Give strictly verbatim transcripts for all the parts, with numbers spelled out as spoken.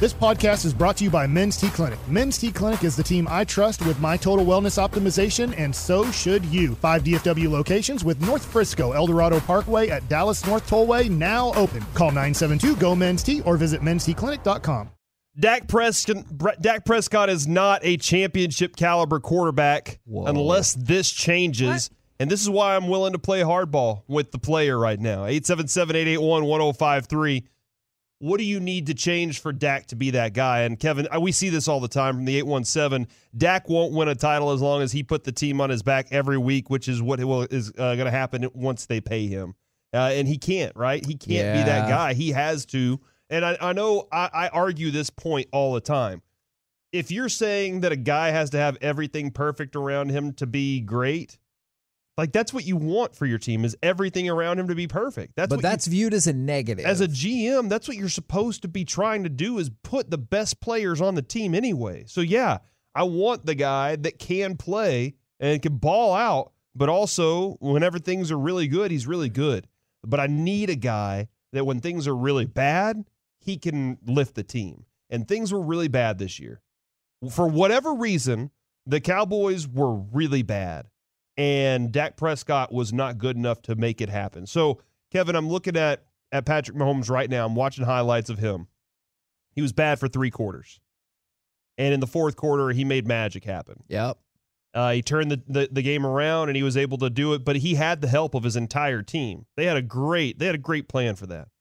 This podcast is brought to you by Men's T Clinic. Men's T Clinic is the team I trust with my total wellness optimization, and so should you. Five D F W locations with North Frisco, El Dorado Parkway at Dallas North Tollway now open. Call nine seven two, G O, men's T or visit men's t clinic dot com. Dak Prescott, Dak Prescott is not a championship caliber quarterback Whoa. unless this changes. What? And this is why I'm willing to play hardball with the player right now. eight seven seven, eight eight one, one oh five three. What do you need to change for Dak to be that guy? And Kevin, we see this all the time from the eight one seven. Dak won't win a title as long as he put the team on his back every week, which is what will, is uh, going to happen once they pay him. Uh, and he can't, right? He can't yeah. be that guy. He has to. And I, I know I, I argue this point all the time. If you're saying that a guy has to have everything perfect around him to be great, like, that's what you want for your team, is everything around him to be perfect. That's but what that's you, viewed as a negative. As a G M, that's what you're supposed to be trying to do, is put the best players on the team anyway. So, yeah, I want the guy that can play and can ball out, but also whenever things are really good, he's really good. But I need a guy that when things are really bad, he can lift the team. And things were really bad this year. For whatever reason, the Cowboys were really bad. And Dak Prescott was not good enough to make it happen. So, Kevin, I'm looking at, at Patrick Mahomes right now. I'm watching highlights of him. He was bad for three quarters. And in the fourth quarter, he made magic happen. Yep. Uh, he turned the, the, the game around, and he was able to do it, but he had the help of his entire team. They had a great, they had a great plan for that.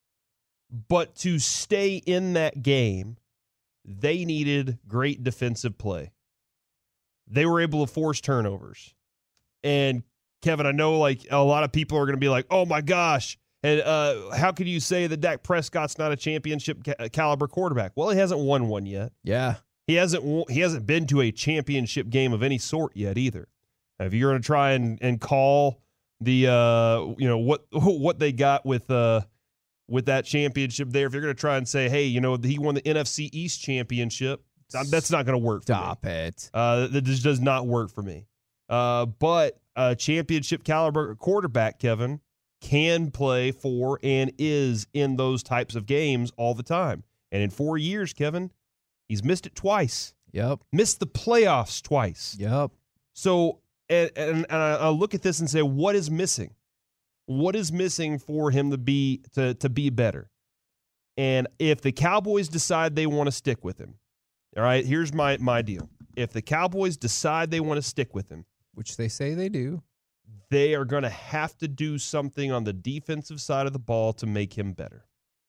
But to stay in that game, they needed great defensive play. They were able to force turnovers. And, Kevin, I know, like, a lot of people are going to be like, oh, my gosh, and uh, how can you say that Dak Prescott's not a championship ca- caliber quarterback? Well, he hasn't won one yet. Yeah. He hasn't he hasn't been to a championship game of any sort yet either. If you're going to try and, and call the, uh, you know, what what they got with uh, with that championship there, if you're going to try and say, hey, you know, he won the N F C East championship, that's not going to work for Stop me. it. Uh, that just does not work for me. Uh, but a championship caliber quarterback, Kevin, can play for and is in those types of games all the time. And in four years, Kevin, he's missed it twice. Yep. Missed the playoffs twice. Yep. So, and, and, and I look at this and say, what is missing? What is missing for him to be to, to be better? And if the Cowboys decide they want to stick with him, all right, here's my, my deal. If the Cowboys decide they want to stick with him, which they say they do, they are going to have to do something on the defensive side of the ball to make him better.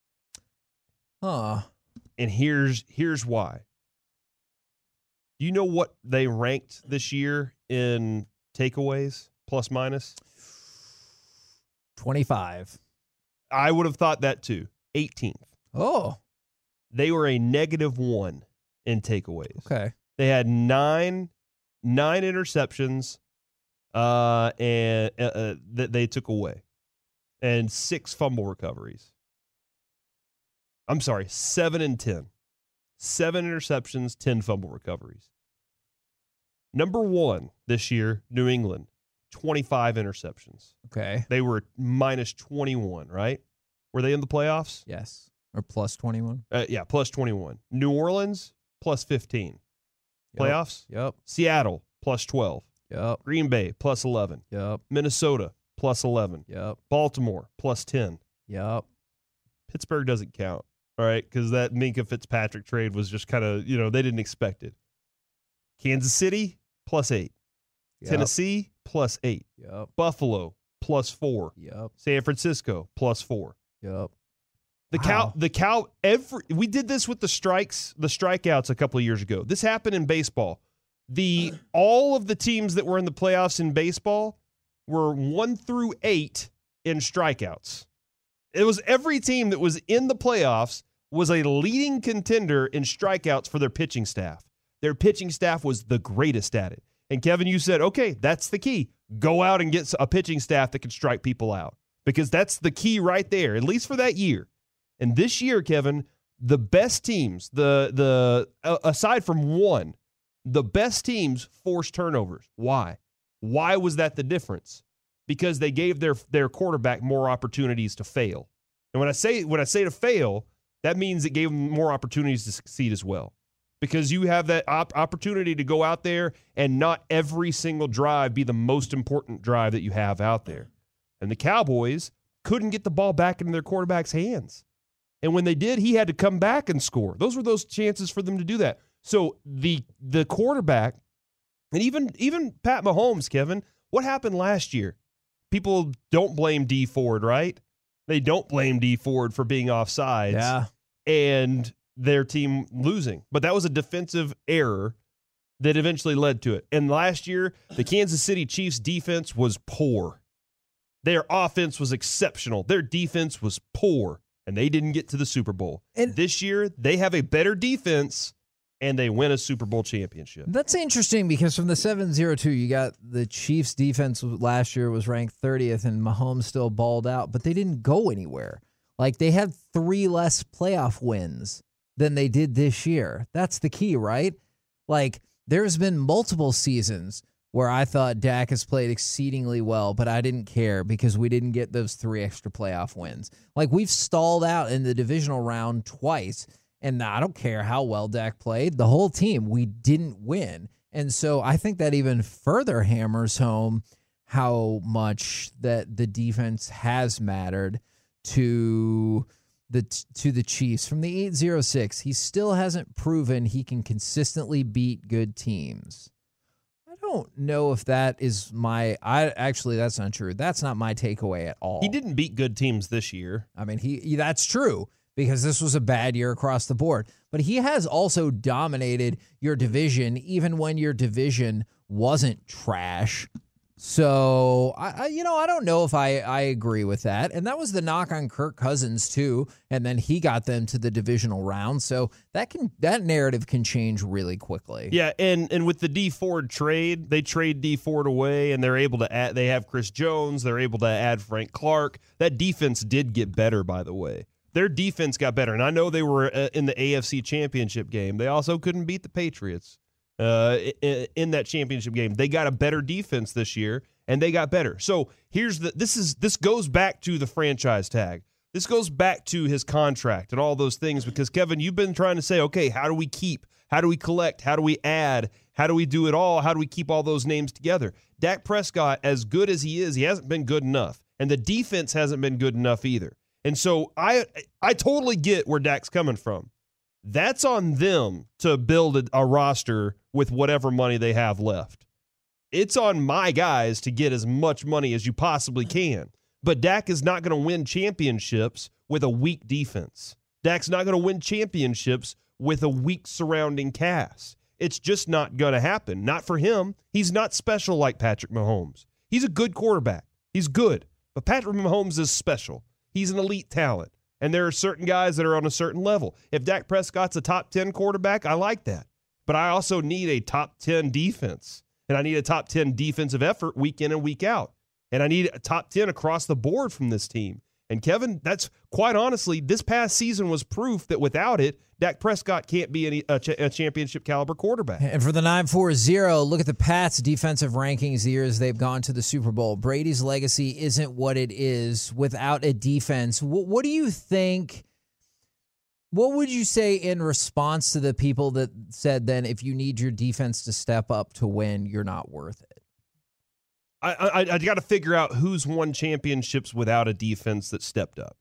Huh. And here's here's why. Do you know what they ranked this year in takeaways, plus minus? twenty-five. I would have thought that too. eighteenth. Oh. They were a negative one in takeaways. Okay. They had nine nine interceptions uh, and uh, uh, that they took away, and six fumble recoveries. I'm sorry, seven and ten. Seven interceptions, ten fumble recoveries. Number one this year, New England, twenty-five interceptions. Okay. They were minus twenty-one, right? Were they in the playoffs? Yes. Or plus twenty-one? Uh, yeah, plus twenty-one. New Orleans, plus fifteen. Yep. Playoffs? Yep. Seattle, plus twelve. Yep. Green Bay, plus eleven. Yep. Minnesota, plus eleven. Yep. Baltimore, plus ten. Yep. Pittsburgh doesn't count, all right, because that Minka Fitzpatrick trade was just kind of, you know, they didn't expect it. Kansas City, plus eight. Yep. Tennessee, plus eight. Yep. Buffalo, plus four. Yep. San Francisco, plus four. Yep. The wow. cow, the cow, every, we did this with the strikes, the strikeouts a couple of years ago. This happened in baseball. The, all of the teams that were in the playoffs in baseball were one through eight in strikeouts. It was every team that was in the playoffs was a leading contender in strikeouts for their pitching staff. Their pitching staff was the greatest at it. And Kevin, you said, okay, that's the key. Go out and get a pitching staff that can strike people out, because that's the key right there, at least for that year. And this year, Kevin, the best teams, the the uh, aside from one, the best teams forced turnovers. Why? Why was that the difference? Because they gave their their quarterback more opportunities to fail. And when I say when I say to fail, that means it gave them more opportunities to succeed as well. Because you have that op- opportunity to go out there and not every single drive be the most important drive that you have out there. And the Cowboys couldn't get the ball back into their quarterback's hands. And when they did, he had to come back and score. Those were those chances for them to do that. So the the quarterback, and even, even Pat Mahomes, Kevin, what happened last year? People don't blame Dee Ford, right? They don't blame Dee Ford for being offsides. Yeah. And their team losing. But that was a defensive error that eventually led to it. And last year, the Kansas City Chiefs defense was poor. Their offense was exceptional. Their defense was poor, and they didn't get to the Super Bowl. And this year, they have a better defense, and they win a Super Bowl championship. That's interesting because from the seven oh two, you got the Chiefs defense last year was ranked thirtieth, and Mahomes still balled out, but they didn't go anywhere. Like, they had three less playoff wins than they did this year. That's the key, right? Like, there's been multiple seasons where I thought Dak has played exceedingly well, but I didn't care because we didn't get those three extra playoff wins. Like, we've stalled out in the divisional round twice, and I don't care how well Dak played. The whole team, we didn't win. And so I think that even further hammers home how much that the defense has mattered to the to the Chiefs. From the eight oh six, he still hasn't proven he can consistently beat good teams. I don't know if that is my I actually that's not true. That's not my takeaway at all. He didn't beat good teams this year. I mean, he that's true because this was a bad year across the board. But he has also dominated your division even when your division wasn't trash. So, I, I, you know, I don't know if I, I agree with that. And that was the knock on Kirk Cousins, too. And then he got them to the divisional round. So that can that narrative can change really quickly. Yeah, and, and with the Dee Ford trade, they trade Dee Ford away, and they're able to add, they have Chris Jones. They're able to add Frank Clark. That defense did get better, by the way. Their defense got better. And I know they were uh, in the A F C Championship game. They also couldn't beat the Patriots. Uh, in that championship game, they got a better defense this year, and they got better. So here's the this is this goes back to the franchise tag. This goes back to his contract and all those things because Kevin, you've been trying to say, okay, how do we keep? How do we collect? How do we add? How do we do it all? How do we keep all those names together? Dak Prescott, as good as he is, he hasn't been good enough, and the defense hasn't been good enough either. And so I I totally get where Dak's coming from. That's on them to build a, a roster with whatever money they have left. It's on my guys to get as much money as you possibly can. But Dak is not going to win championships with a weak defense. Dak's not going to win championships with a weak surrounding cast. It's just not going to happen. Not for him. He's not special like Patrick Mahomes. He's a good quarterback. He's good. But Patrick Mahomes is special. He's an elite talent. And there are certain guys that are on a certain level. If Dak Prescott's a top ten quarterback, I like that. But I also need a top ten defense. And I need a top ten defensive effort week in and week out. And I need a top ten across the board from this team. And Kevin, that's quite honestly, this past season was proof that without it, Dak Prescott can't be any, a, ch- a championship caliber quarterback. And for the nine four zero, look at the Pats' defensive rankings the years they've gone to the Super Bowl. Brady's legacy isn't what it is without a defense. What, what do you think? What would you say in response to the people that said then if you need your defense to step up to win, you're not worth it? I I, I got to figure out who's won championships without a defense that stepped up.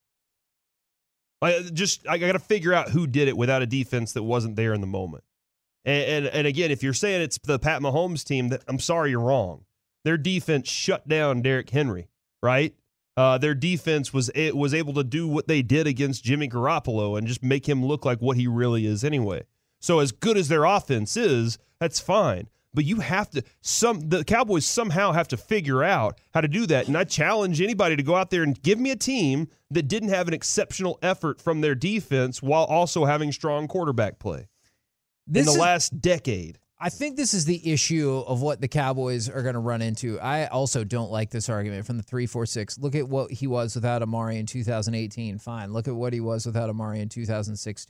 I just I got to figure out who did it without a defense that wasn't there in the moment. And, and and again, if you're saying it's the Pat Mahomes team, that I'm sorry, you're wrong. Their defense shut down Derrick Henry, right? Uh, their defense was it was able to do what they did against Jimmy Garoppolo and just make him look like what he really is anyway. So as good as their offense is, that's fine. But you have to some the Cowboys somehow have to figure out how to do that. And I challenge anybody to go out there and give me a team that didn't have an exceptional effort from their defense while also having strong quarterback play This in the is- last decade. I think this is the issue of what the Cowboys are going to run into. I also don't like this argument from the three four six. Look at what he was without Amari in two thousand eighteen. Fine. Look at what he was without Amari in two thousand sixteen.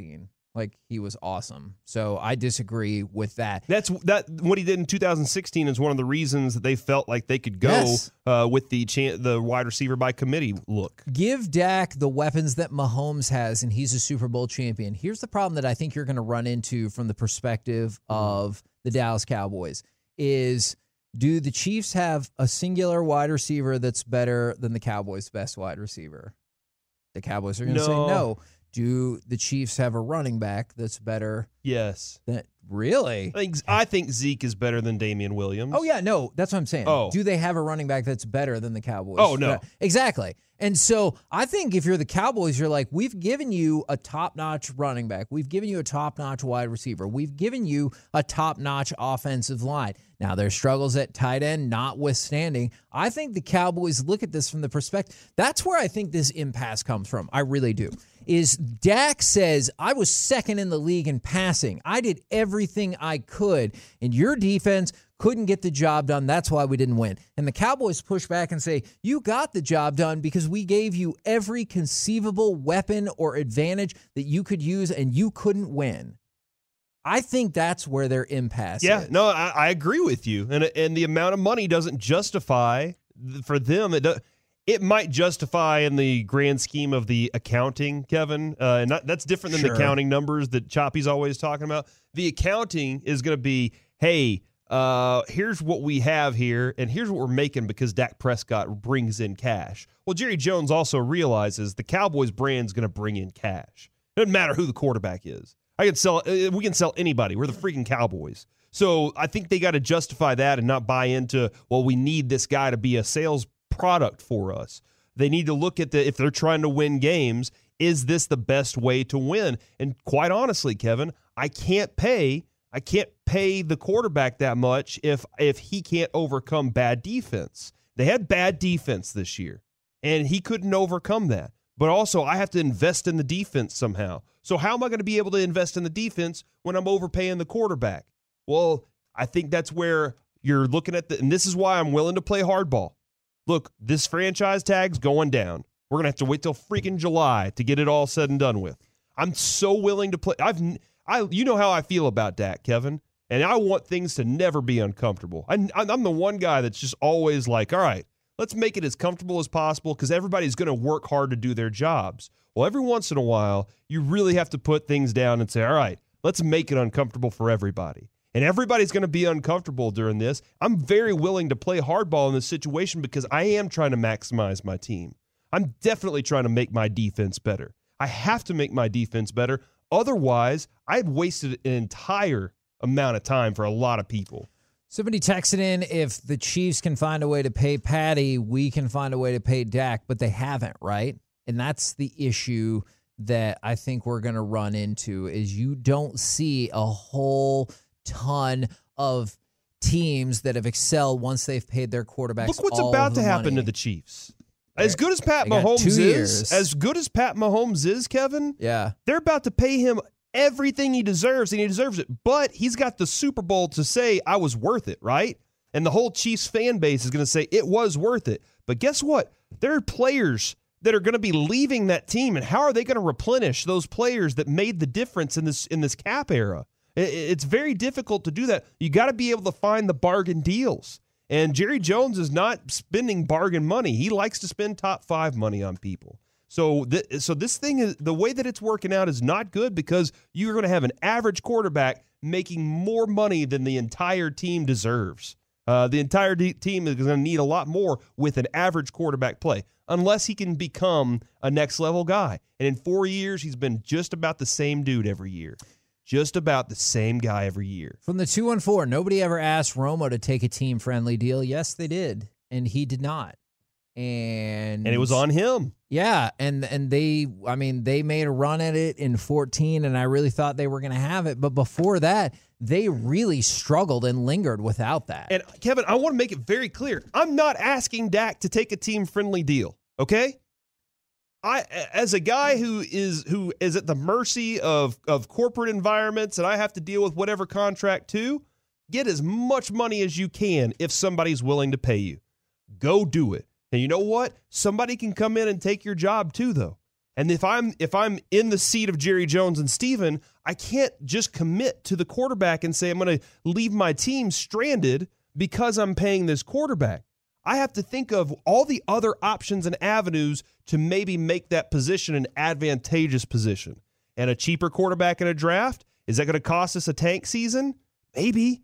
Like, he was awesome. So I disagree with that. That's that. What he did in two thousand sixteen is one of the reasons that they felt like they could go Yes. uh, with the chan- the wide receiver by committee look. Give Dak the weapons that Mahomes has, and he's a Super Bowl champion. Here's the problem that I think you're going to run into from the perspective of the Dallas Cowboys is, do the Chiefs have a singular wide receiver that's better than the Cowboys' best wide receiver? The Cowboys are going to No. say no. Do the Chiefs have a running back that's better? Yes. Than, really? I think, I think Zeke is better than Damian Williams. Oh, yeah, no, that's what I'm saying. Oh. Do they have a running back that's better than the Cowboys? Oh, no. Exactly. And so I think if you're the Cowboys, you're like, we've given you a top-notch running back. We've given you a top-notch wide receiver. We've given you a top-notch offensive line. Now, their struggles at tight end notwithstanding, I think the Cowboys look at this from the perspective. That's where I think this impasse comes from. I really do. Is Dak says, I was second in the league in passing. I did everything I could, and your defense couldn't get the job done. That's why we didn't win. And the Cowboys push back and say, you got the job done because we gave you every conceivable weapon or advantage that you could use, and you couldn't win. I think that's where their impasse Yeah, is. no, I, I agree with you. And and the amount of money doesn't justify for them. It does. It might justify in the grand scheme of the accounting, Kevin, uh, and not, that's different than Sure. the accounting numbers that Choppy's always talking about. The accounting is going to be, hey, uh, here's what we have here, and here's what we're making because Dak Prescott brings in cash. Well, Jerry Jones also realizes the Cowboys brand's going to bring in cash. It doesn't matter who the quarterback is. I can sell. Uh, we can sell anybody. We're the freaking Cowboys. So I think they got to justify that and not buy into, well, we need this guy to be a sales product for us. They need to look at the, if they're trying to win games, is this the best way to win? And quite honestly, Kevin, I can't pay, I can't pay the quarterback that much if if he can't overcome bad defense. They had bad defense this year, and he couldn't overcome that. But also, I have to invest in the defense somehow. So how am I going to be able to invest in the defense when I'm overpaying the quarterback? Well, I think that's where you're looking at the, and this is why I'm willing to play hardball. Look, this franchise tag's going down. We're going to have to wait till freaking July to get it all said and done with. I'm so willing to play. I've, I, you know how I feel about Dak, Kevin, and I want things to never be uncomfortable. I, I'm the one guy that's just always like, all right, let's make it as comfortable as possible because everybody's going to work hard to do their jobs. Well, every once in a while, you really have to put things down and say, all right, let's make it uncomfortable for everybody. And everybody's going to be uncomfortable during this. I'm very willing to play hardball in this situation because I am trying to maximize my team. I'm definitely trying to make my defense better. I have to make my defense better. Otherwise, I've wasted an entire amount of time for a lot of people. Somebody texted in, if the Chiefs can find a way to pay Patty, we can find a way to pay Dak, but they haven't, right? And that's the issue that I think we're going to run into is you don't see a whole ton of teams that have excelled once they've paid their quarterbacks. Look what's all about of to the happen money. to the Chiefs. As good as Pat They got Mahomes two is, years. as good as Pat Mahomes is, Kevin, Yeah. they're about to pay him everything he deserves, and he deserves it. But he's got the Super Bowl to say, I was worth it, right? And the whole Chiefs fan base is going to say, it was worth it. But guess what? There are players that are going to be leaving that team, and how are they going to replenish those players that made the difference in this in this cap era? It's very difficult to do that. You got to be able to find the bargain deals. And Jerry Jones is not spending bargain money. He likes to spend top five money on people. So, th- so this thing is the way that it's working out is not good because you're going to have an average quarterback making more money than the entire team deserves. Uh, the entire de- team is going to need a lot more with an average quarterback play, unless he can become a next level guy. And in four years, he's been just about the same dude every year. Just about the same guy every year. From the two one four, nobody ever asked Romo to take a team-friendly deal. Yes, they did, and he did not. And And it was on him. Yeah, and and they, I mean, they made a run at it in fourteen, and I really thought they were going to have it. But before that, they really struggled and lingered without that. And, Kevin, I want to make it very clear. I'm not asking Dak to take a team-friendly deal, okay? I, as a guy who is who is at the mercy of, of corporate environments and I have to deal with whatever contract too, get as much money as you can if somebody's willing to pay you. Go do it. And you know what? Somebody can come in and take your job too, though. And if I'm if I'm in the seat of Jerry Jones and Steven, I can't just commit to the quarterback and say I'm going to leave my team stranded because I'm paying this quarterback. I have to think of all the other options and avenues to maybe make that position an advantageous position. And a cheaper quarterback in a draft, is that going to cost us a tank season? Maybe.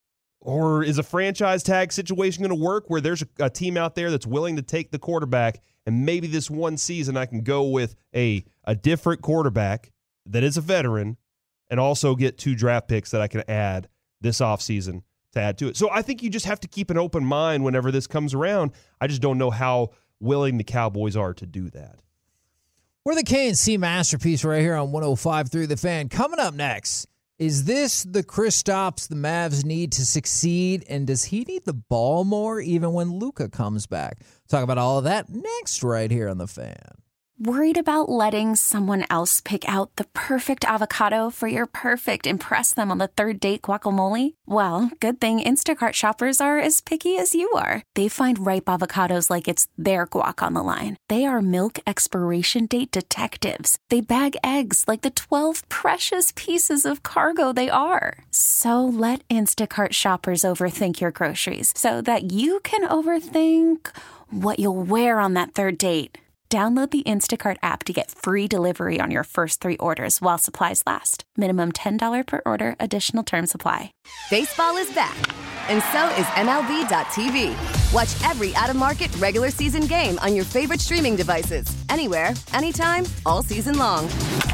Or is a franchise tag situation going to work where there's a, a team out there that's willing to take the quarterback, and maybe this one season I can go with a, a different quarterback that is a veteran and also get two draft picks that I can add this offseason to add to it. So I think you just have to keep an open mind whenever this comes around. I just don't know how willing the Cowboys are to do that. We're the K and C Masterpiece right here on one oh five point three The Fan. Coming up next, is this the Kristaps the Mavs need to succeed, and does he need the ball more even when Luka comes back? Talk about all of that next right here on The Fan. Worried about letting someone else pick out the perfect avocado for your perfect impress them on the third date guacamole? Well, good thing Instacart shoppers are as picky as you are. They find ripe avocados like it's their guac on the line. They are milk expiration date detectives. They bag eggs like the twelve precious pieces of cargo they are. So let Instacart shoppers overthink your groceries so that you can overthink what you'll wear on that third date. Download the Instacart app to get free delivery on your first three orders while supplies last. Minimum ten dollars per order. Additional terms apply. Baseball is back, and so is M L B dot T V. Watch every out-of-market regular season game on your favorite streaming devices. Anywhere, anytime, all season long.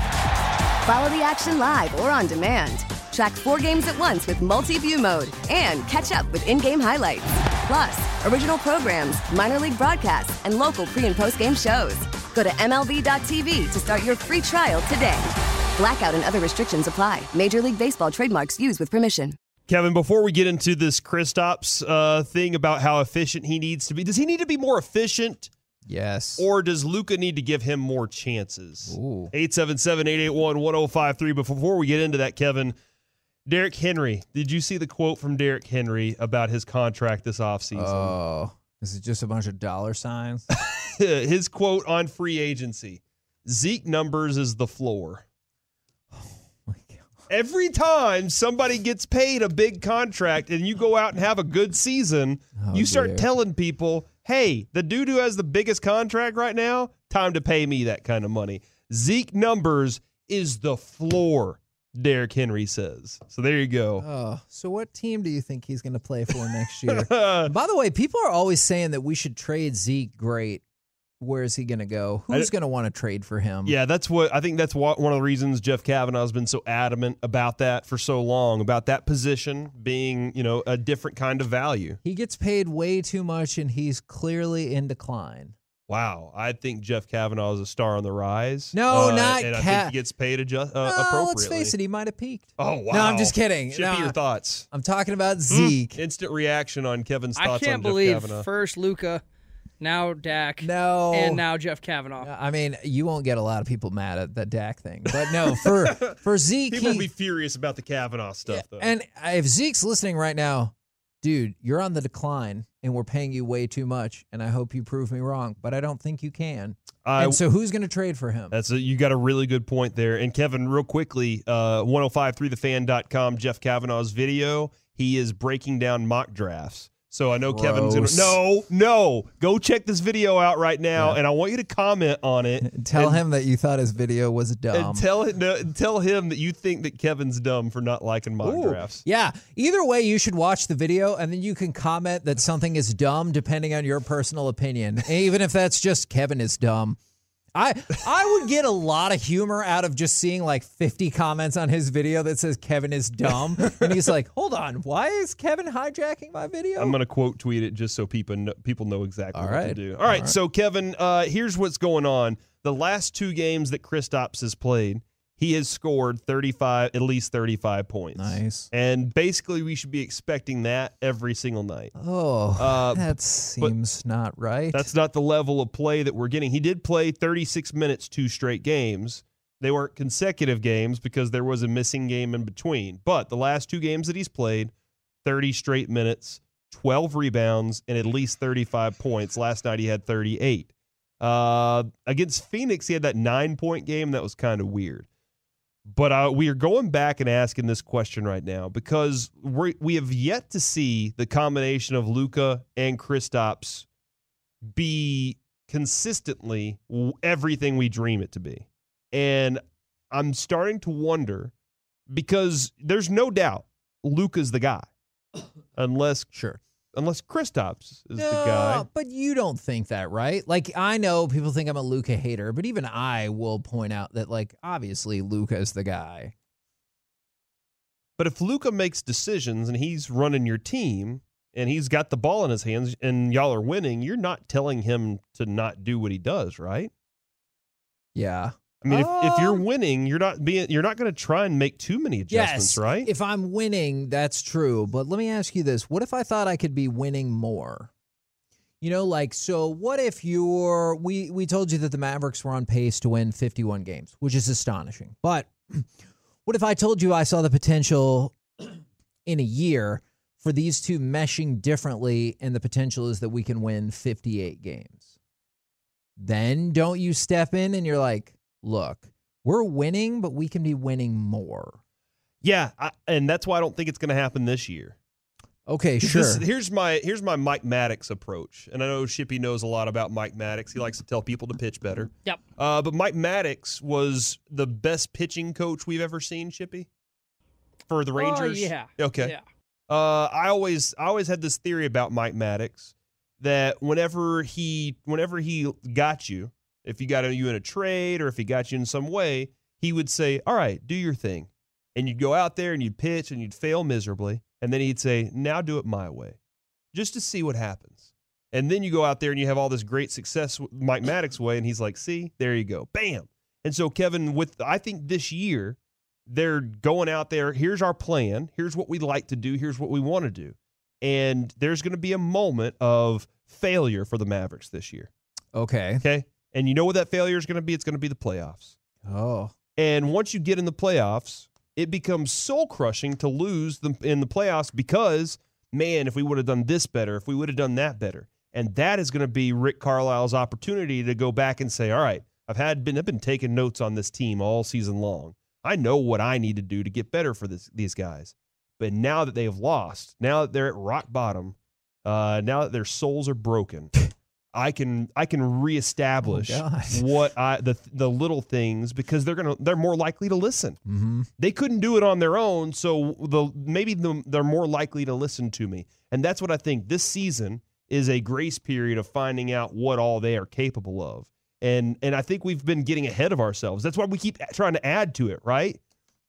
Follow the action live or on demand. Track four games at once with multi-view mode and catch up with in-game highlights. Plus, original programs, minor league broadcasts, and local pre- and post-game shows. Go to M L B dot T V to start your free trial today. Blackout and other restrictions apply. Major League Baseball trademarks used with permission. Kevin, before we get into this Kristaps uh, thing about how efficient he needs to be, does he need to be more efficient? Yes. Or does Luka need to give him more chances? Ooh. eight seven seven, eight eight one, one oh five three. But before we get into that, Kevin, Derrick Henry, did you see the quote from Derrick Henry about his contract this offseason? Oh, is it just a bunch of dollar signs? His quote on free agency, Zeke numbers is the floor. Oh, my God. Every time somebody gets paid a big contract and you go out and have a good season, Oh, you start dear. telling people, hey, the dude who has the biggest contract right now, time to pay me that kind of money. Zeke numbers is the floor, Derrick Henry says. So there you go. Oh, so what team do you think he's going to play for next year? By the way, people are always saying that we should trade Zeke. Great. Where is he going to go? Who's going to want to trade for him? Yeah, that's what I think. That's what, one of the reasons Jeff Kavanaugh has been so adamant about that for so long, about that position being, you know, a different kind of value. He gets paid way too much, and he's clearly in decline. Wow, I think Jeff Kavanaugh is a star on the rise. No, uh, not and I Ka- think he gets paid adjust, uh, no, appropriately. let's face it, he might have peaked. Oh wow! No, I'm just kidding. Shippy, No, your thoughts? I'm talking about Zeke. Mm. Instant reaction on Kevin's I thoughts can't on believe Jeff Kavanaugh. first Luka, now Dak, No, and now Jeff Kavanaugh. I mean, you won't get a lot of people mad at the Dak thing, but no, for for Zeke, People will he- be furious about the Kavanaugh stuff, though. and if Zeke's listening right now, dude, you're on the decline, and we're paying you way too much, and I hope you prove me wrong, but I don't think you can. I- and so who's going to trade for him? That's a, you got a really good point there. And Kevin, real quickly, uh, ten fifty-three the fan dot com, Jeff Kavanaugh's video. He is breaking down mock drafts. So I know Kevin's going to. Gross. No, no. Go check this video out right now, Yeah. and I want you to comment on it. Tell and, him that you thought his video was dumb. And tell, it, no, tell him that you think that Kevin's dumb for not liking mock Ooh. drafts. Yeah. Either way, you should watch the video, and then you can comment that something is dumb depending on your personal opinion, even if that's just Kevin is dumb. I I would get a lot of humor out of just seeing like fifty comments on his video that says Kevin is dumb. And he's like, hold on, why is Kevin hijacking my video? I'm going to quote tweet it just so people know, people know exactly All what right. to do. All All right, right. so Kevin, uh, here's what's going on. The last two games that Kristaps has played, he has scored thirty-five, at least thirty-five points. Nice. And basically, we should be expecting that every single night. Oh, Uh, that seems not right. That's not the level of play that we're getting. He did play thirty-six minutes, two straight games. They weren't consecutive games because there was a missing game in between. But the last two games that he's played, thirty straight minutes, twelve rebounds, and at least thirty-five points. Last night he had thirty-eight. Uh, against Phoenix, he had that nine-point game. That was kind of weird. But uh, we are going back and asking this question right now because we we have yet to see the combination of Luka and Kristaps be consistently everything we dream it to be. And I'm starting to wonder because there's no doubt Luka's the guy. Unless Sure. Unless Kristaps is no, the guy. But you don't think that, right? Like, I know people think I'm a Luka hater, but even I will point out that, like, obviously Luka is the guy. But if Luka makes decisions and he's running your team and he's got the ball in his hands and y'all are winning, you're not telling him to not do what he does, right? Yeah. I mean, um, if, if you're winning, you're not being you're not going to try and make too many adjustments, yes, right? If I'm winning, that's true. But let me ask you this. What if I thought I could be winning more? You know, like, so what if you're, we, we told you that the Mavericks were on pace to win fifty-one games, which is astonishing. But what if I told you I saw the potential in a year for these two meshing differently, and the potential is that we can win fifty-eight games? Then don't you step in and you're like, look, we're winning, but we can be winning more. Yeah, I, and that's why I don't think it's going to happen this year. Okay, sure. This, here's my here's my Mike Maddox approach, and I know Shippy knows a lot about Mike Maddox. He likes to tell people to pitch better. Yep. Uh, but Mike Maddox was the best pitching coach we've ever seen, Shippy, for the Rangers. Oh, yeah. Okay. Yeah. Uh, I always I always had this theory about Mike Maddox that whenever he whenever he got you, if he got you in a trade or if he got you in some way, he would say, all right, do your thing. And you'd go out there and you'd pitch and you'd fail miserably. And then he'd say, now do it my way, just to see what happens. And then you go out there and you have all this great success Mike Maddox way. And he's like, see, there you go. Bam. And so, Kevin, with I think this year, they're going out there. Here's our plan. Here's what we like to do. Here's what we want to do. And there's going to be a moment of failure for the Mavericks this year. Okay. Okay. And you know what that failure is going to be? It's going to be the playoffs. Oh. And once you get in the playoffs, it becomes soul-crushing to lose them in the playoffs because, man, if we would have done this better, if we would have done that better. And that is going to be Rick Carlisle's opportunity to go back and say, all right, I've had been I've been taking notes on this team all season long. I know what I need to do to get better for this, these guys. But now that they have lost, now that they're at rock bottom, uh, now that their souls are broken, I can I can reestablish oh, what I the the little things because they're gonna they're more likely to listen. Mm-hmm. They couldn't do it on their own, so the maybe the, they're more likely to listen to me, and that's what I think. This season is a grace period of finding out what all they are capable of, and and I think we've been getting ahead of ourselves. That's why we keep trying to add to it, right?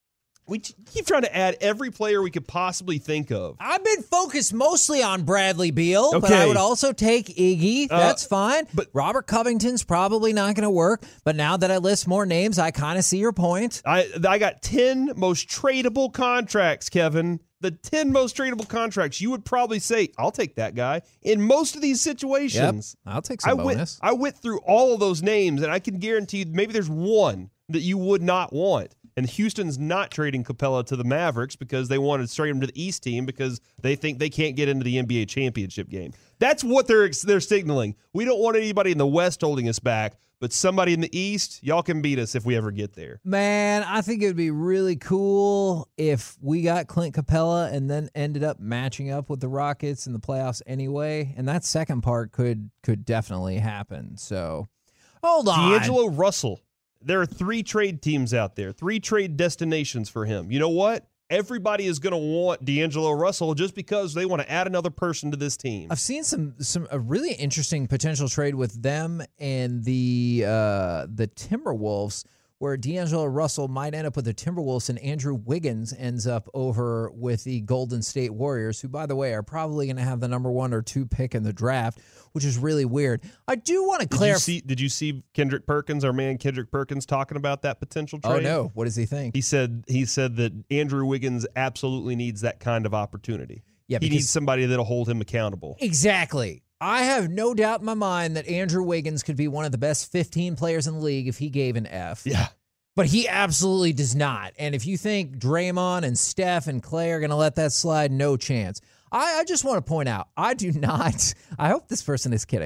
We keep trying to add every player we could possibly think of. I've been focused mostly on Bradley Beal, but Okay. I would also take Iggy. Uh, That's fine. but- Robert Covington's probably not going to work. But now that I list more names, I kind of see your point. I I got ten most tradable contracts, Kevin. The ten most tradable contracts. You would probably say, I'll take that guy in most of these situations. Yep. I'll take I some went, bonus. I went through all of those names, and I can guarantee you maybe there's one that you would not want. And Houston's not trading Capella to the Mavericks because they wanted to trade him to the East team because they think they can't get into the N B A championship game. That's what they're they're signaling. We don't want anybody in the West holding us back, but somebody in the East, y'all can beat us if we ever get there. Man, I think it would be really cool if we got Clint Capella and then ended up matching up with the Rockets in the playoffs anyway. And that second part could could definitely happen. So, hold on. D'Angelo Russell. There are three trade teams out there, three trade destinations for him. You know what? Everybody is going to want D'Angelo Russell just because they want to add another person to this team. I've seen some some a really interesting potential trade with them and the uh, the Timberwolves, where D'Angelo Russell might end up with the Timberwolves and Andrew Wiggins ends up over with the Golden State Warriors, who, by the way, are probably going to have the number one or two pick in the draft, which is really weird. I do want to Did you clarify. see, did you see Kendrick Perkins, our man Kendrick Perkins, talking about that potential trade? Oh no, what does he think? He said he said that Andrew Wiggins absolutely needs that kind of opportunity. Yeah, he because- needs somebody that'll hold him accountable. Exactly. I have no doubt in my mind that Andrew Wiggins could be one of the best fifteen players in the league if he gave an F. Yeah. But he absolutely does not. And if you think Draymond and Steph and Clay are going to let that slide, no chance. I, I just want to point out, I do not, I hope this person is kidding.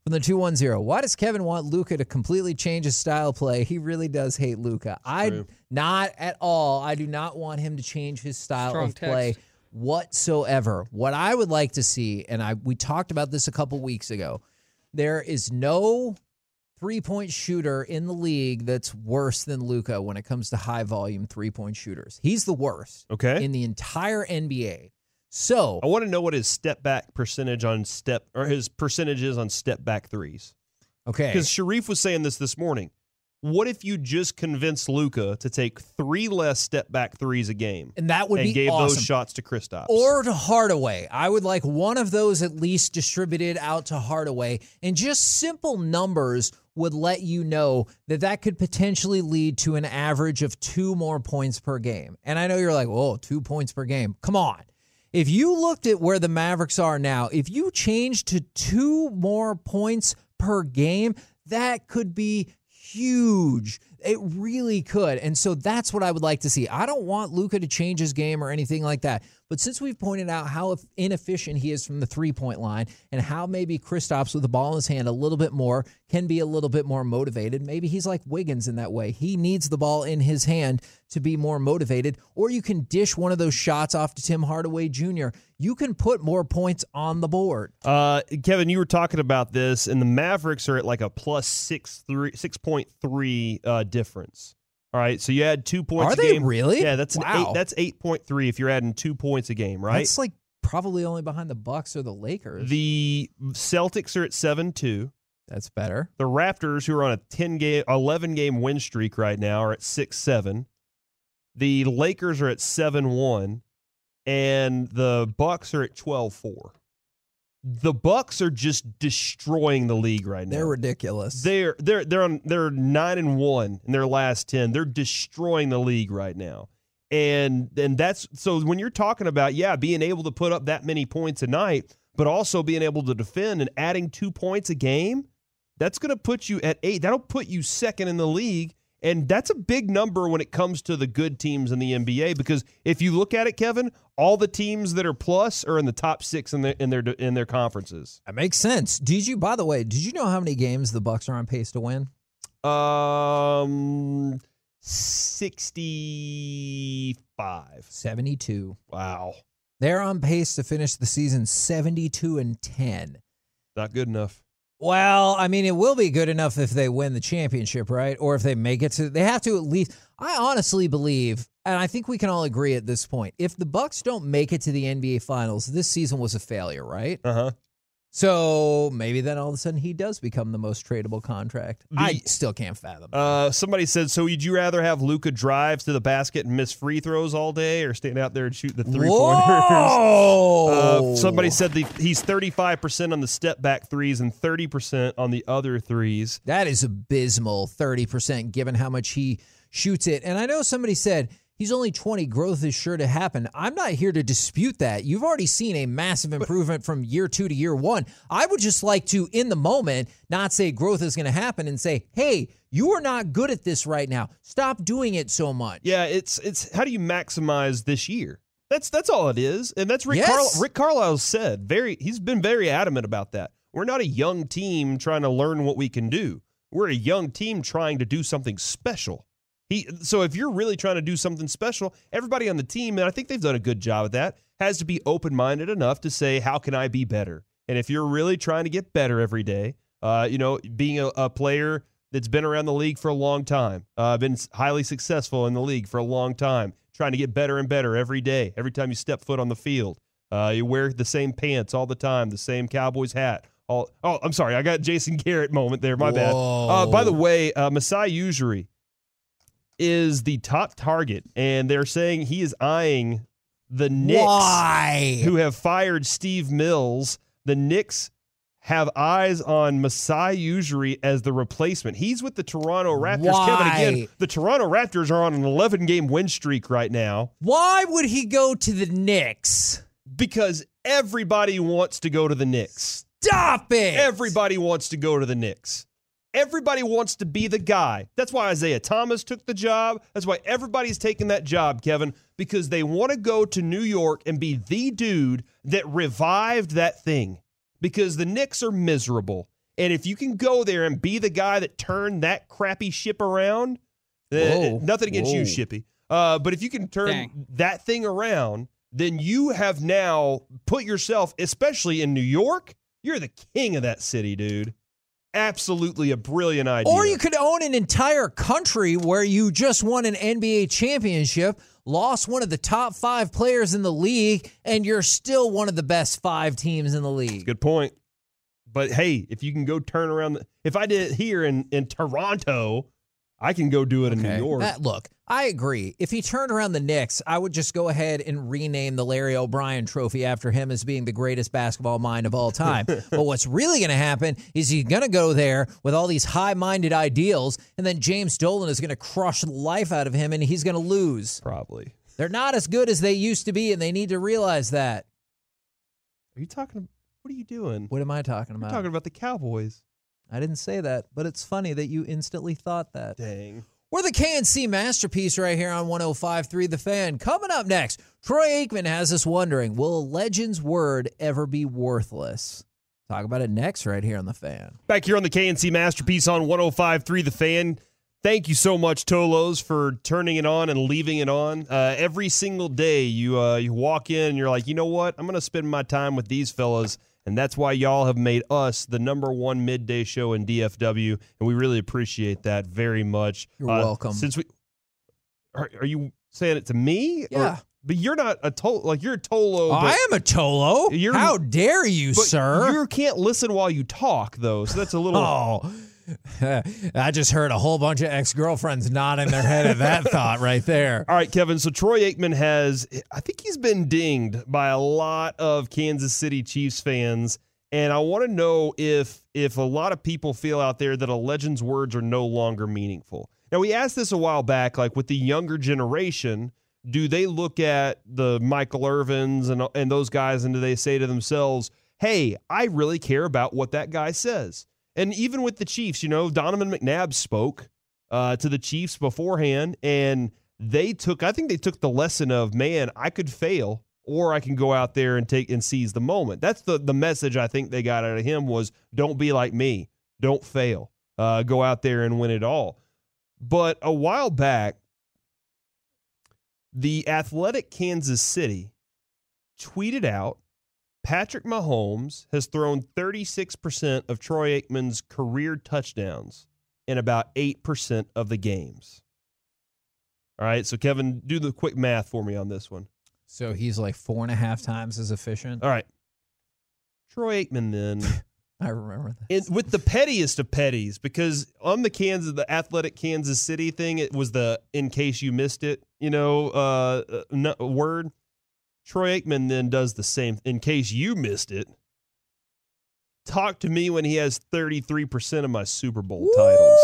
From the two one zero, why does Kevin want Luka to completely change his style of play? He really does hate Luka. I True. not at all. I do not want him to change his style Strong of play text. whatsoever. What I would like to see, and I we talked about this a couple weeks ago, there is no three-point shooter in the league that's worse than Luka when it comes to high-volume three-point shooters. He's the worst Okay. in the entire N B A. So I want to know what his step back percentage on step or his percentages on step back threes. okay, Because Sharif was saying this this morning. What if you just convinced Luka to take three less step back threes a game and that would and be gave awesome. those shots to Kristaps? Or to Hardaway. I would like one of those at least distributed out to Hardaway. And just simple numbers would let you know that that could potentially lead to an average of two more points per game. And I know you're like, whoa, two points per game. Come on. If you looked at where the Mavericks are now, if you change to two more points per game, that could be huge. It really could. And so that's what I would like to see. I don't want Luka to change his game or anything like that. But since we've pointed out how inefficient he is from the three-point line and how maybe Kristaps with the ball in his hand a little bit more can be a little bit more motivated, maybe he's like Wiggins in that way. He needs the ball in his hand to be more motivated. Or you can dish one of those shots off to Tim Hardaway Junior You can put more points on the board. Uh, Kevin, you were talking about this, and the Mavericks are at like a plus six three six point three uh, difference. All right, so you add two points. Are a they game. really? Yeah, that's an Wow. eight. That's eight point three if you're adding two points a game, right? That's like probably only behind the Bucks or the Lakers. The Celtics are at seven two. That's better. The Raptors, who are on a ten game, eleven game win streak right now, are at six seven. The Lakers are at seven one, and the Bucks are at twelve four. The Bucks are just destroying the league right now. They're ridiculous. They're they're they're on they're nine and one in their last ten. They're destroying the league right now. And and that's so when you're talking about, yeah, being able to put up that many points a night, but also being able to defend and adding two points a game, that's going to put you at eight. That'll put you second in the league. And that's a big number when it comes to the good teams in the N B A, because if you look at it, Kevin, all the teams that are plus are in the top six in their in their in their conferences. That makes sense. Did you, by the way, did you know how many games the Bucks are on pace to win? Um, sixty-five. seventy-two. Wow, They're on pace to finish the season seventy-two and ten. not good enough. Well, I mean, it will be good enough if they win the championship, right? Or if they make it to, they have to at least, I honestly believe, and I think we can all agree at this point, if the Bucks don't make it to the N B A Finals, this season was a failure, right? Uh-huh. So maybe then all of a sudden he does become the most tradable contract. The- I still can't fathom. Uh, somebody said, so would you rather have Luka drive to the basket and miss free throws all day, or stand out there and shoot the three-pointers? Whoa! Uh, somebody said the, he's thirty-five percent on the step-back threes and thirty percent on the other threes. That is abysmal, thirty percent, given how much he shoots it. And I know somebody said he's only twenty, growth is sure to happen. I'm not here to dispute that. You've already seen a massive improvement from year two to year one. I would just like to, in the moment, not say growth is going to happen and say, hey, you are not good at this right now. Stop doing it so much. Yeah, it's it's how do you maximize this year? That's that's all it is, and that's Rick Yes. Carl, Rick Carlisle said. Very, he's been very adamant about that. We're not a young team trying to learn what we can do. We're a young team trying to do something special. He so if you're really trying to do something special, everybody on the team, and I think they've done a good job at that, has to be open-minded enough to say, how can I be better? And if you're really trying to get better every day, uh, you know, being a, a player that's been around the league for a long time, uh, been highly successful in the league for a long time, trying to get better and better every day, every time you step foot on the field. Uh, you wear the same pants all the time, the same Cowboys hat. All, oh, I'm sorry, I got Jason Garrett moment there. My bad. Uh, by the way, uh, Masai Ujiri is the top target, and they're saying he is eyeing the Knicks, Why? who have fired Steve Mills. The Knicks have eyes on Masai Ujiri as the replacement. He's with the Toronto Raptors. Why? Kevin, again, the Toronto Raptors are on an eleven-game win streak right now Why would he go to the Knicks? because everybody wants to go to the Knicks. Stop it! Everybody wants to go to the Knicks. Everybody wants to be the guy. That's why Isaiah Thomas took the job. That's why everybody's taking that job, Kevin, because they want to go to New York and be the dude that revived that thing. Because the Knicks are miserable. And if you can go there and be the guy that turned that crappy ship around, uh, Whoa. nothing against Whoa. you, Shippy. Uh, but if you can turn Dang. that thing around, then you have now put yourself, especially in New York, you're the king of that city, dude. Absolutely a brilliant idea. Or you could own an entire country where you just won an N B A championship, lost one of the top five players in the league, and you're still one of the best five teams in the league. Good point. But hey, if you can go turn around, the, if I did it here in, in Toronto, I can go do it in Okay. New York. Uh, look, I agree. If he turned around the Knicks, I would just go ahead and rename the Larry O'Brien Trophy after him as being the greatest basketball mind of all time. But what's really going to happen is he's going to go there with all these high-minded ideals, and then James Dolan is going to crush the life out of him, and he's going to lose. Probably. They're not as good as they used to be, and they need to realize that. Are you talking? What are you doing? What am I talking You're about? talking about the Cowboys. I didn't say that, but it's funny that you instantly thought that. Dang. We're the K N C Masterpiece right here on one oh five point three The Fan. Coming up next, Troy Aikman has us wondering, will a legend's word ever be worthless? Talk about it next right here on The Fan. Back here on the K N C Masterpiece on one oh five point three The Fan. Thank you so much, Tolos, for turning it on and leaving it on. Uh, every single day you uh, you walk in and you're like, you know what? I'm going to spend my time with these fellas. And that's why y'all have made us the number one midday show in D F W, and we really appreciate that very much. You're Uh, welcome. Since we, are, are you saying it to me? Yeah. Or, but you're not a Tolo. Like you're a Tolo. but, I am a Tolo. You're- How dare you, but sir? you can't listen while you talk, though. So that's a little. Oh, I just heard a whole bunch of ex-girlfriends nodding their head at that thought right there. All right, Kevin. So Troy Aikman has, I think he's been dinged by a lot of Kansas City Chiefs fans. And I want to know if if a lot of people feel out there that a legend's words are no longer meaningful. Now, we asked this a while back, like with the younger generation, do they look at the Michael Irvins and, and those guys and do they say to themselves, hey, I really care about what that guy says? And even with the Chiefs, you know, Donovan McNabb spoke uh, to the Chiefs beforehand, and they took, I think they took the lesson of, man, I could fail, or I can go out there and take and seize the moment. That's the the message I think they got out of him was, don't be like me. Don't fail. Uh, go out there and win it all. But a while back, the Athletic Kansas City tweeted out, Patrick Mahomes has thrown thirty-six percent of Troy Aikman's career touchdowns in about eight percent of the games. All right, so Kevin, do the quick math for me on this one. So he's like four and a half times as efficient. All right. Troy Aikman then, I remember that. in, with the pettiest of petties, because on the Kansas, the Athletic Kansas City thing, it was the in case you missed it, you know, uh, uh, word. Troy Aikman then does the same. In case you missed it, talk to me when he has thirty-three percent of my Super Bowl titles.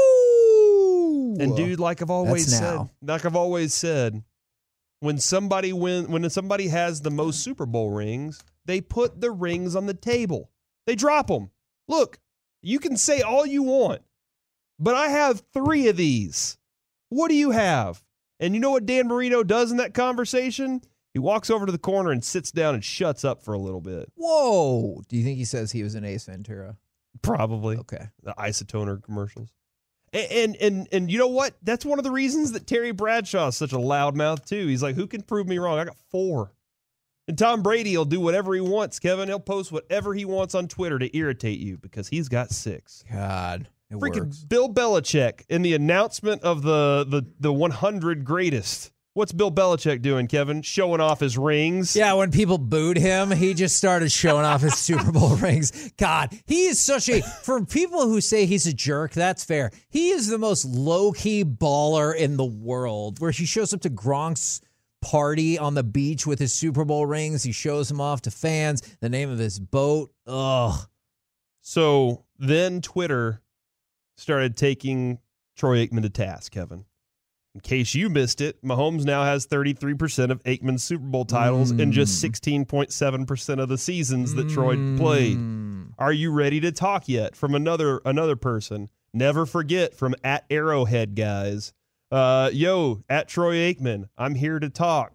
And dude, like I've always That's said, now. like I've always said, when somebody win, when somebody has the most Super Bowl rings, they put the rings on the table. They drop them. Look, you can say all you want, but I have three of these. What do you have? And you know what Dan Marino does in that conversation? He walks over to the corner and sits down and shuts up for a little bit. Whoa. Do you think he says he was in Ace Ventura? Probably. Okay. The isotoner commercials. And, and and and you know what? That's one of the reasons that Terry Bradshaw is such a loudmouth too. He's like, who can prove me wrong? I got four. And Tom Brady will do whatever he wants, Kevin. He'll post whatever he wants on Twitter to irritate you because he's got six. God. It Freaking works. Bill Belichick in the announcement of the, the, the one hundred greatest. What's Bill Belichick doing, Kevin? Showing off his rings. Yeah, when people booed him, he just started showing off his Super Bowl rings. God, he is such a, for people who say he's a jerk, that's fair. He is the most low-key baller in the world, where he shows up to Gronk's party on the beach with his Super Bowl rings. He shows them off to fans, the name of his boat. Ugh. So then Twitter started taking Troy Aikman to task, Kevin. In case you missed it, Mahomes now has thirty-three percent of Aikman's Super Bowl titles Mm. in just sixteen point seven percent of the seasons that Troy played. Mm. Are you ready to talk yet? From another another person. Never forget, from at Arrowhead guys. Uh, yo, at Troy Aikman, I'm here to talk.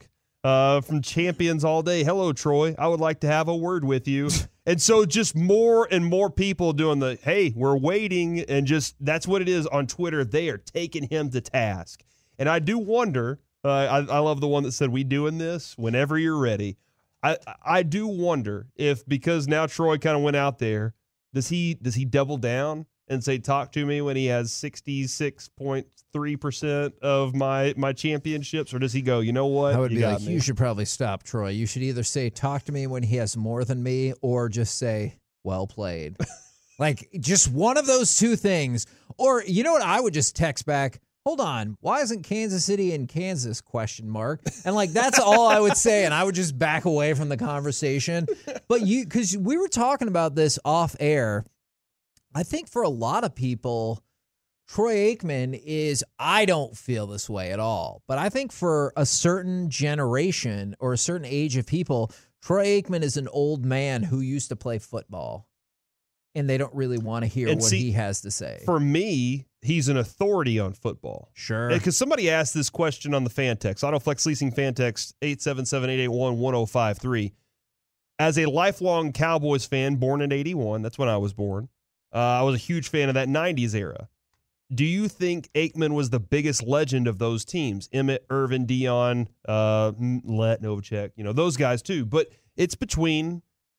uh, from Champions All Day. Hello, Troy. I would like to have a word with you. And so just more and more people doing the, hey, we're waiting. And just that's what it is on Twitter. They are taking him to task. And I do wonder, uh, I, I love the one that said, we doing this whenever you're ready. I, I do wonder if, because now Troy kind of went out there, does he does he double down and say, talk to me when he has sixty-six point three percent of my, my championships? Or does he go, you know what? I would you be got like, me. you should probably stop, Troy. You should either say, talk to me when he has more than me, or just say, well played. Like, just one of those two things. Or, you know what? I would just text back, hold on, why isn't Kansas City in Kansas, question mark? And, like, that's all I would say, and I would just back away from the conversation. But you, because we were talking about this off air, I think for a lot of people, Troy Aikman is, I don't feel this way at all, but I think for a certain generation or a certain age of people, Troy Aikman is an old man who used to play football, and they don't really want to hear And what see, he has to say. For me, he's an authority on football. Sure. Because somebody asked this question on the fan text, AutoFlex Leasing fan text, eight seven seven, eight eight one, one oh five three. As a lifelong Cowboys fan, born in eighty-one, that's when I was born, uh, I was a huge fan of that nineties era. Do you think Aikman was the biggest legend of those teams? Emmett, Irvin, Dion, uh, Let, Novacek, you know, those guys too. But it's between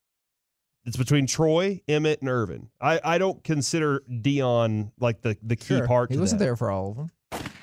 it's between Troy, Emmett, and Irvin. I, I don't consider Dion like the, the key Sure. part to He wasn't that. there for all of them.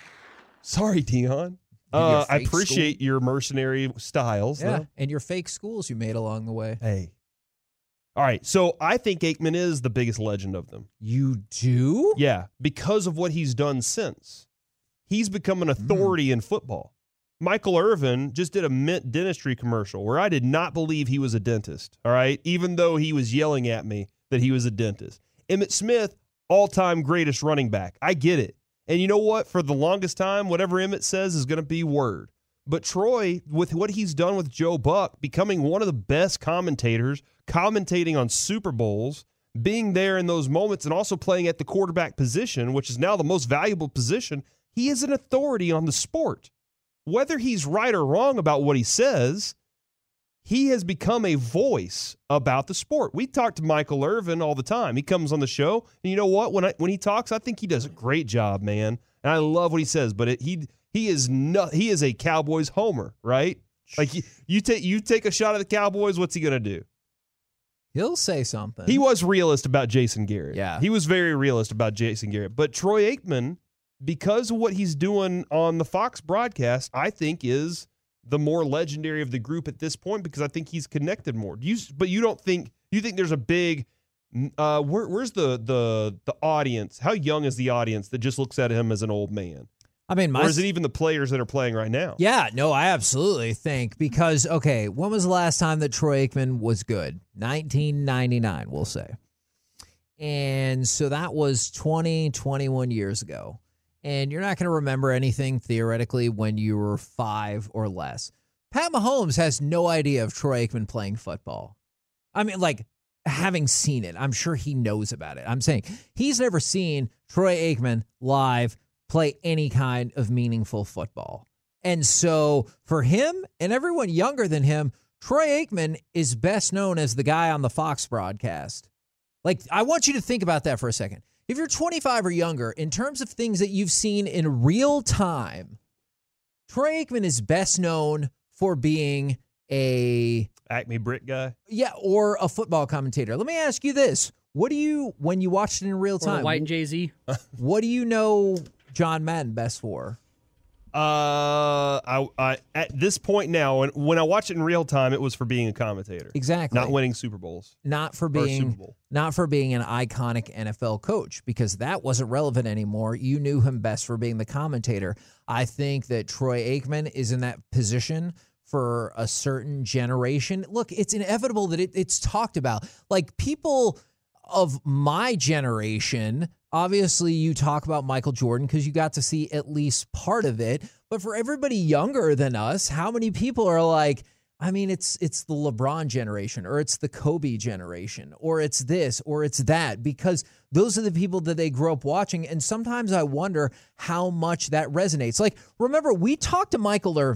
Sorry, Dion. Maybe your Uh, I fake appreciate your mercenary styles. Yeah, though. and your fake schools you made along the way. Hey. All right, so I think Aikman is the biggest legend of them. You do? Yeah, because of what he's done since. He's become an authority mm. in football. Michael Irvin just did a Mint dentistry commercial where I did not believe he was a dentist, all right, even though he was yelling at me that he was a dentist. Emmitt Smith, all-time greatest running back. I get it. And you know what? For the longest time, whatever Emmett says is going to be word. But Troy, with what he's done with Joe Buck, becoming one of the best commentators, commentating on Super Bowls, being there in those moments, and also playing at the quarterback position, which is now the most valuable position, he is an authority on the sport. Whether he's right or wrong about what he says, he has become a voice about the sport. We talk to Michael Irvin all the time. He comes on the show, and you know what? When I, when he talks, I think he does a great job, man. And I love what he says, but it, he he is not, he is a Cowboys homer, right? Like you, you take you take a shot at the Cowboys, what's he going to do? He'll say something. He was realist about Jason Garrett. Yeah. He was very realist about Jason Garrett. But Troy Aikman, because of what he's doing on the Fox broadcast, I think is the more legendary of the group at this point because I think he's connected more. You, but you don't think you think there's a big uh, where, where's the the the audience? How young is the audience that just looks at him as an old man? I mean, my or is it even the players that are playing right now? Yeah, no, I absolutely think because, okay, when was the last time that Troy Aikman was good? nineteen ninety-nine, we'll say. And so that was twenty, twenty-one years ago. And you're not going to remember anything theoretically when you were five or less. Pat Mahomes has no idea of Troy Aikman playing football. I mean, like, having seen it, I'm sure he knows about it. I'm saying he's never seen Troy Aikman live play any kind of meaningful football. And so for him and everyone younger than him, Troy Aikman is best known as the guy on the Fox broadcast. Like, I want you to think about that for a second. If you're twenty-five or younger, in terms of things that you've seen in real time, Troy Aikman is best known for being a Acme Brick guy? Yeah, or a football commentator. Let me ask you this. What do you, when you watched it in real time, Or White and Jay-Z. what do you know John Madden best for? Uh, I, I at this point now, when, when I watch it in real time, it was for being a commentator. Exactly. Not winning Super Bowls. Not for Or a Super being Bowl. not for being an iconic N F L coach, because that wasn't relevant anymore. You knew him best for being the commentator. I think that Troy Aikman is in that position for a certain generation. Look, it's inevitable that it, it's talked about. Like, people of my generation, obviously you talk about Michael Jordan because you got to see at least part of it. But for everybody younger than us, how many people are like, I mean, it's it's the LeBron generation, or it's the Kobe generation, or it's this, or it's that, because those are the people that they grew up watching. And sometimes I wonder how much that resonates. Like, remember, we talked to Michael Irvin,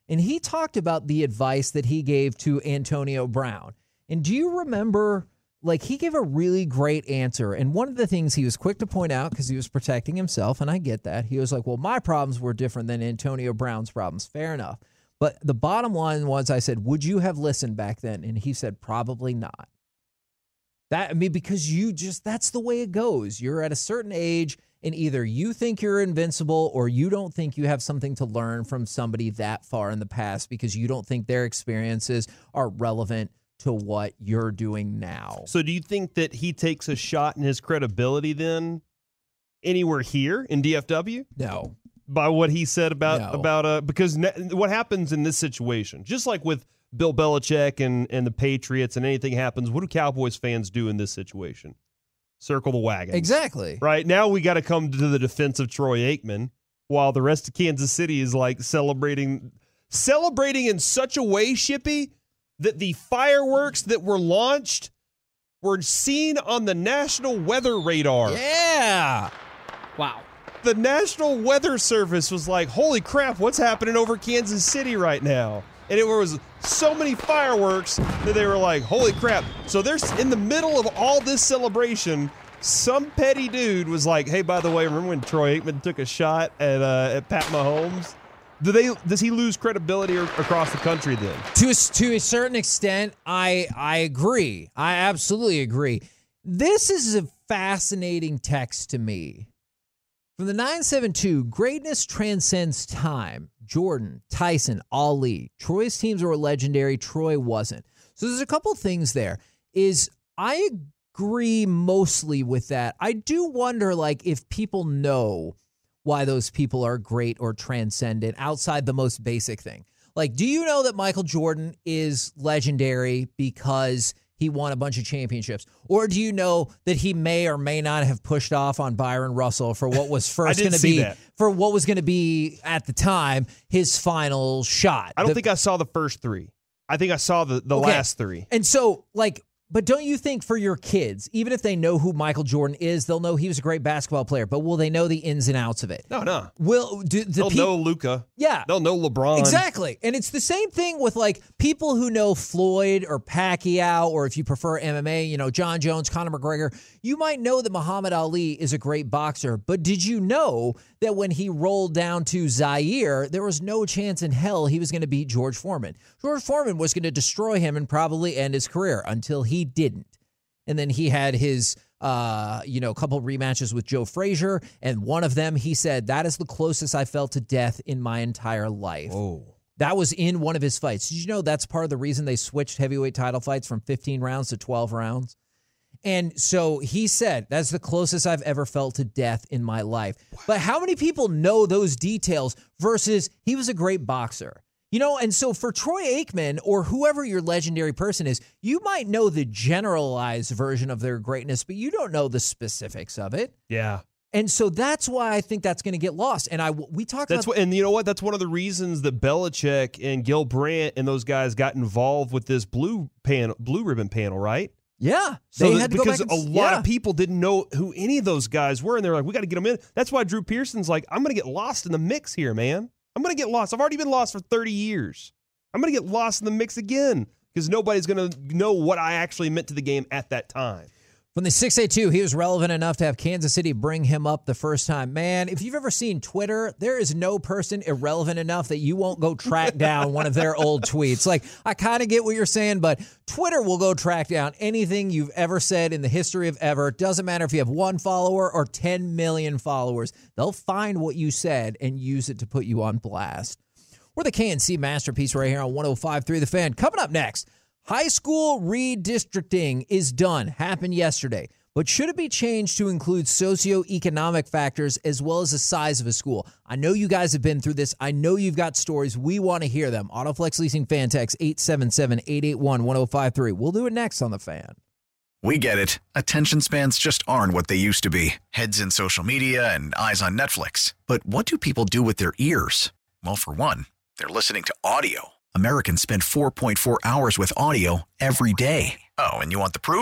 And he talked about the advice that he gave to Antonio Brown. And do you remember, like, he gave a really great answer. And one of the things he was quick to point out, because he was protecting himself, and I get that, he was like, well, my problems were different than Antonio Brown's problems. Fair enough. But the bottom line was, I said, would you have listened back then? And he said, probably not. That, I mean, because you just, that's the way it goes. You're at a certain age, and either you think you're invincible or you don't think you have something to learn from somebody that far in the past because you don't think their experiences are relevant to what you're doing now. So do you think that he takes a shot in his credibility then anywhere here in D F W? No. By what he said about, No. about uh, because ne- what happens in this situation, just like with Bill Belichick and, and the Patriots and anything happens, what do Cowboys fans do in this situation? Circle the wagons. Exactly. Right now we got to come to the defense of Troy Aikman while the rest of Kansas City is like celebrating celebrating in such a way, Shippy, that the fireworks that were launched were seen on the National Weather Radar. Yeah. Wow. The National Weather Service was like, holy crap, what's happening over Kansas City right now? And it was so many fireworks that they were like, holy crap. So there's in the middle of all this celebration, some petty dude was like, hey, by the way, remember when Troy Aikman took a shot at uh, at Pat Mahomes? Do they? Does he lose credibility across the country then? To a, to a certain extent, I I agree. I absolutely agree. This is a fascinating text to me. From the nine seven two, greatness transcends time. Jordan, Tyson, Ali. Troy's teams were legendary. Troy wasn't. So there's a couple things there. Is I agree mostly with that. I do wonder, like, if people know why those people are great or transcendent outside the most basic thing. Like, do you know that Michael Jordan is legendary because he won a bunch of championships? Or do you know that he may or may not have pushed off on Byron Russell for what was first going to be that. for what was going to be at the time his final shot? I don't The- think I saw the first three. I think I saw the, the Okay. last three. And so, like, but don't you think for your kids, even if they know who Michael Jordan is, they'll know he was a great basketball player, but will they know the ins and outs of it? No, no. Will do the They'll peop- know Luka. Yeah. They'll know LeBron. Exactly. And it's the same thing with, like, people who know Floyd or Pacquiao, or if you prefer M M A, you know, John Jones, Conor McGregor. You might know that Muhammad Ali is a great boxer, but did you know that when he rolled down to Zaire, there was no chance in hell he was going to beat George Foreman? George Foreman was going to destroy him and probably end his career until he didn't. And then he had his, uh, you know, couple rematches with Joe Frazier. And one of them, he said, that is the closest I felt to death in my entire life. Oh. That was in one of his fights. Did you know that's part of the reason they switched heavyweight title fights from fifteen rounds to twelve rounds? And so he said, that's the closest I've ever felt to death in my life. But how many people know those details versus he was a great boxer? You know, and so for Troy Aikman or whoever your legendary person is, you might know the generalized version of their greatness, but you don't know the specifics of it. Yeah. And so that's why I think that's going to get lost. And I we talked That's about what, and you know what? That's one of the reasons that Belichick and Gil Brandt and those guys got involved with this blue panel, blue ribbon panel, right? yeah, So they that- had to go because back a and- lot yeah. of people didn't know who any of those guys were, and they're like, we got to get them in. That's why Drew Pearson's like, I'm going to get lost in the mix here, man. I'm going to get lost. I've already been lost for thirty years. I'm going to get lost in the mix again because nobody's going to know what I actually meant to the game at that time. From the six eighty-two, he was relevant enough to have Kansas City bring him up the first time. Man, if you've ever seen Twitter, there is no person irrelevant enough that you won't go track down one of their old tweets. Like, I kind of get what you're saying, but Twitter will go track down anything you've ever said in the history of ever. It doesn't matter if you have one follower or ten million followers. They'll find what you said and use it to put you on blast. We're the K N C Masterpiece right here on one oh five point three The Fan. Coming up next, high school redistricting is done. Happened yesterday. But should it be changed to include socioeconomic factors as well as the size of a school? I know you guys have been through this. I know you've got stories. We want to hear them. Autoflex Leasing Fan Text eight seven seven, eight eight one, one oh five three. We'll do it next on The Fan. We get it. Attention spans just aren't what they used to be. Heads in social media and eyes on Netflix. But what do people do with their ears? Well, for one, they're listening to audio. Americans spend four point four hours with audio every day. Oh, and you want the proof?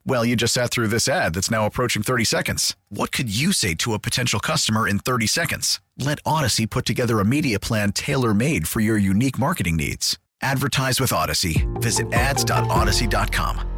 Well, you just sat through this ad that's now approaching thirty seconds. What could you say to a potential customer in thirty seconds? Let Odyssey put together a media plan tailor-made for your unique marketing needs. Advertise with Odyssey. Visit ads dot odyssey dot com.